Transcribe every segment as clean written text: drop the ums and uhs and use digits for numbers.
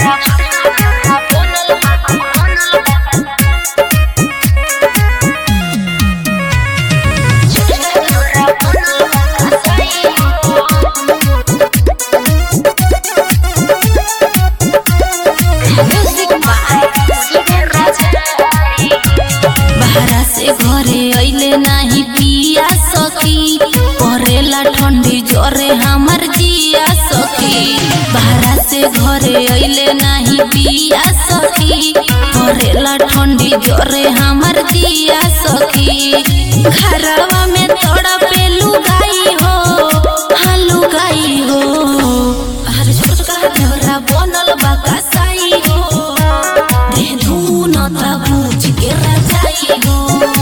घरे अइले नाही पिया सखी परेला ठंडी जोरे हमर जिया सखी। बाहरा से घरे अइले नाही पिया सखी परेला ठंडी जोरे हमर जिया सखी। घरवा में तोड़ा पे लुगाई हो हाँ लुगाई हो हर छोटका देवरा बनल बा कसाई हो दे धुन ता पूछ के रजाई हो।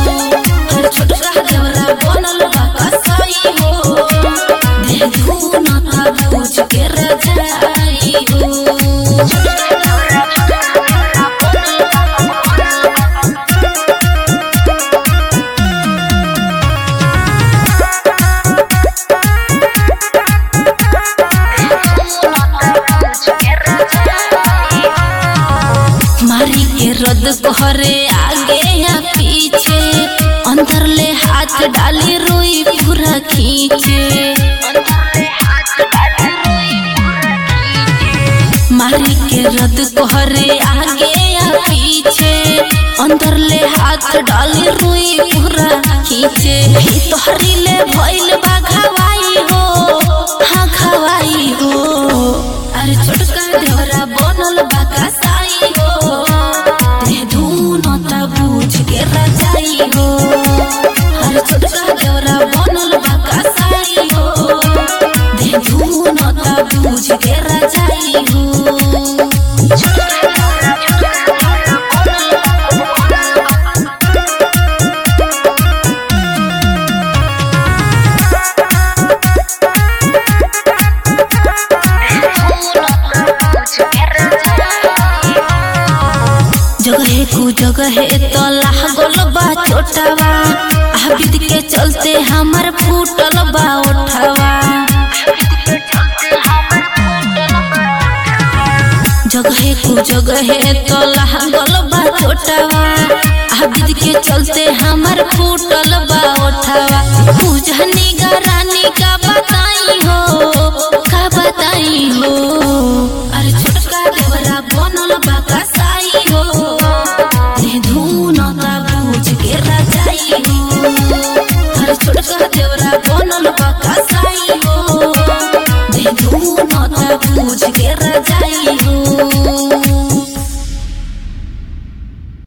मारी के रद कहरे आगे या पीछे अंदर ले हाथ डाली रोई पूरा खींचे। मारी के रद कहरे आगे या पीछे अंदर ले हाथ डाली रोई पूरा खींचे। तोहरी ले भइल बा घवाई हो हाँ घवाई हो अरे छोटका देवरा बनल बा कसाई हो दे धुन ता पूछ के रजाई हो। अरे छोटका देवरा बनल बा कसाई हो दे धुन ता पूछ के रजाई हो। जगह कु जगह तो लागल बा चोटावा आबिद के चलते हमर फूटल बा ओठवा। जगह कु जगह तो लागल बा चोटावा आबिद के चलते हमर फूटल बा ओठवा। पूजनी गरानी का बताई हो अरे छोटका देवरा बनल बा कसाई हो दे धुन ता पूछ के रजाई हो। अरे छोटका देवरा बनल बा कसाई हो दे धुन ता पूछ के रजाई।